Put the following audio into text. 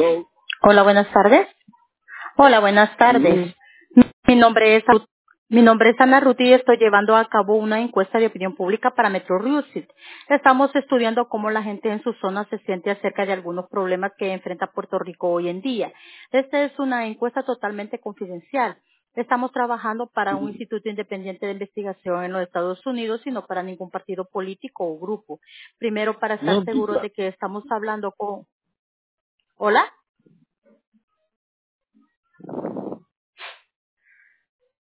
Hello. Hola, buenas tardes. Hola, buenas tardes. Sí. Mi nombre es Ana Ruth y estoy llevando a cabo una encuesta de opinión pública para Metro Rusit. Estamos estudiando cómo la gente en su zona se siente acerca de algunos problemas que enfrenta Puerto Rico hoy en día. Esta es una encuesta totalmente confidencial. Estamos trabajando para un instituto independiente de investigación en los Estados Unidos y no para ningún partido político o grupo. Primero, para estar No, seguros de que estamos hablando con... ¿Hola?